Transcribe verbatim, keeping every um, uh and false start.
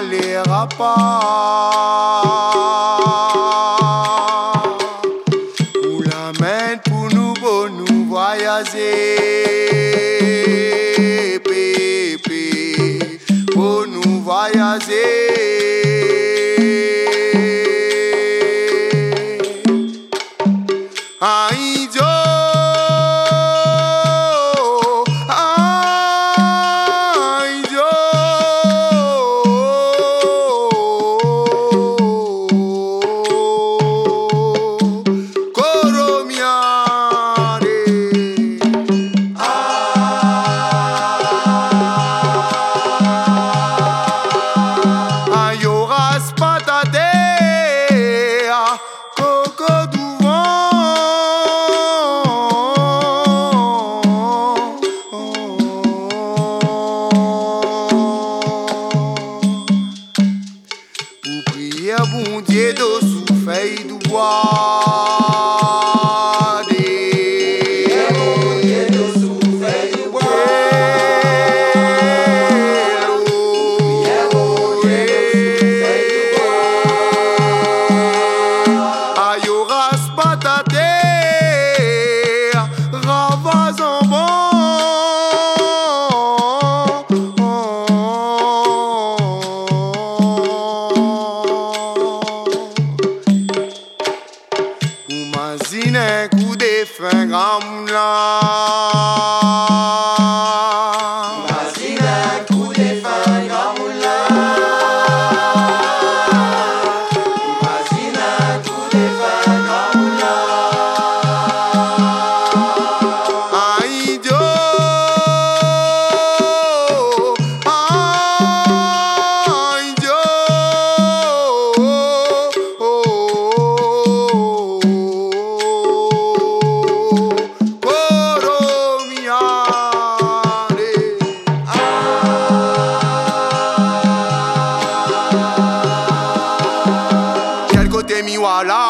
n'allera pas. Ou la main pour nous, pour nous voyager. Pépé, pour nous voyager. Aïe, Dieu. Bon Dieu de sous feuille du bois. Bon Dieu de sous feuille du bois. Bon Dieu de sous feuille du bois. Ayoras patate, ravas en bon. Zine coup de fin gamla. Zine coup de fin gamla. Zine coup de fin gamla. Aïe Dieu. Aïe Dieu. Mi wala